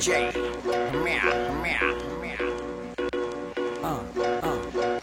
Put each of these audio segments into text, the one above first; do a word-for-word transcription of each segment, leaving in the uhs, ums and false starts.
J. Meow, meow, meow. Uh, uh.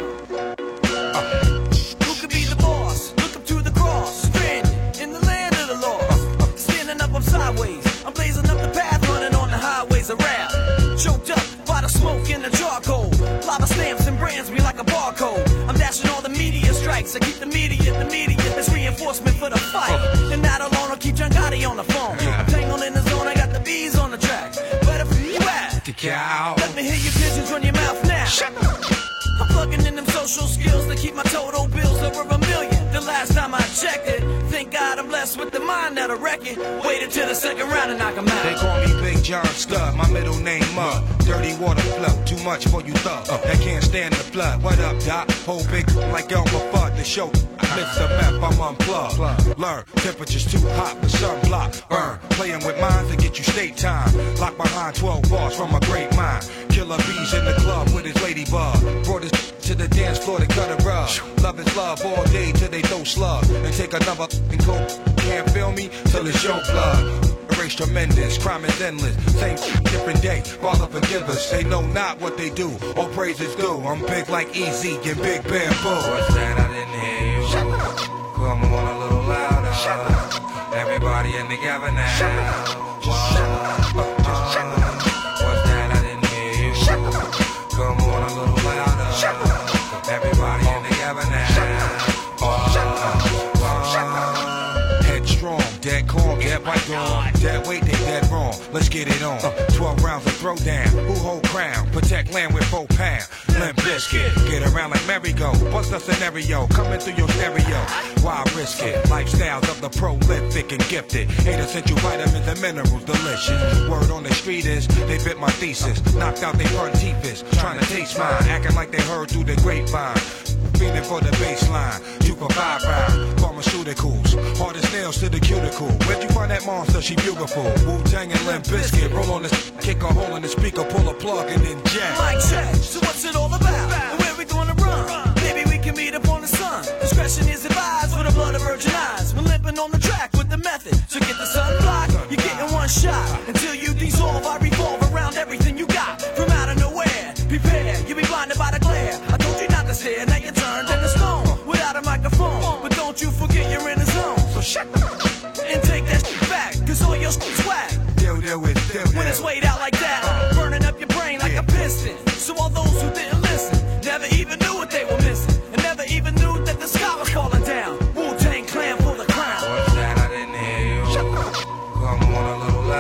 Who could be the boss? Look up to the cross. Stranded in the land of the lost. Standing up, I'm sideways. I'm blazing up the path, running on the highways of rap. Choked up by the smoke and the charcoal. Lava stamps and brands me like a barcode. I'm dashing all the media strikes. I keep the media, the media. It's reinforcement for the fight. And not alone, I'll keep John Gotti on the phone. I'm tangled in the zone, I got the bees on the track. Better for you at The cow. Let me hear your pigeons run your mouth now. Shut up. I'm plugging in them social skills to keep my total bills over a million. The last time I checked it, thank God I'm blessed with the mind that'll wreck it. Waited till the second round and knock 'em out. They call me Big John Stud, my middle name Mud. Dirty water flow, too much for you thug. That can't stand the flood. What up, Doc? Whole big like Elmer Fudd, the show. Lift the map, I'm unplugged. Learn, temperature's too hot, the sunblock. Burn, playing with minds to get you state time. Locked behind twelve bars from a great mind. Killer bees in the club with his ladybug. Brought his to the dance floor to cut a rug. Love is love all day till they throw slugs. And take another and go. Can't feel me till it's your blood. Race tremendous, crime is endless. Same different day, Father forgive us. They know not what they do, all praise is due. I'm big like Easy and Big Bamboo. What's that? I didn't hear you. Shut up. Come on a little louder. Shut up. Everybody in together now. Shut up. Just shut up. Just shut up. What's that? I didn't hear you. Shut up. Come on a little louder. Shut up. Everybody in together now. Shut up. Shut up. Shut up. Headstrong, dead calm, dead white gone. Dead weight, they dead wrong. Let's get it on. Twelve rounds of throwdown. Who hold crown? Protect land with four pound. Limp Biscuit. Get around like merry-go. Bust a scenario. Coming through your stereo. Why risk it? Lifestyles of the prolific and gifted. Eight essential vitamins and minerals. Delicious. Word on the street is they bit my thesis. Knocked out their front teeth. Trying to taste mine. Acting like they heard through the grapevine. Feeling for the baseline, two for five pound, pharmaceuticals, hard as nails to the cuticle. Where'd you find that monster? She beautiful. Wu-Tang and Limp Bizkit, roll on the kick a hole in the speaker, pull a plug and then jam. Mic check, so what's it all about? And where we gonna run? Maybe we can meet up on the sun. Discretion is advised for the blood of virgin eyes. We're limping on the track with the method. So get the sunblock, you're getting one shot. Until you dissolve, I revolve around everything you got. From out of nowhere, prepare, you'll be blinded by the glare. I told you not to stare, now you're turned into stone. Without a microphone, but don't you forget you're in the zone. So shut up and take that shit back, cause all your shit's whack. Deal, deal with, deal, When it's weighed out like that, burning up your brain like a piston. So all those who didn't listen, never even knew what they were missing. And never even knew that the sky was falling down. Wu-Tang Clan for the crown. What's that? I didn't hear you. Shut up. Come on a little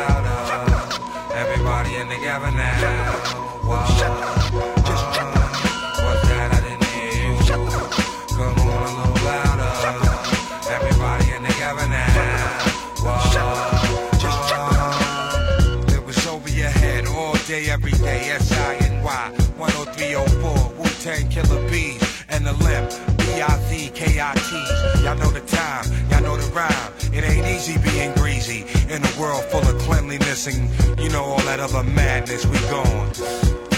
louder. Everybody in together now. Wow. Shut up. Just shut up. What's that? I didn't hear you. Shut up. Come on a little louder. Everybody in together now. Wow. Shut up. Just shut up. It was over your head all day, every day. S I N Y one oh three oh four. Wu-Tang Killer Bees and the Limp. B I Z K I T. Y'all know the time, y'all know the rhyme. It ain't easy being greasy in a world full of cleanliness and you know all that other madness we going.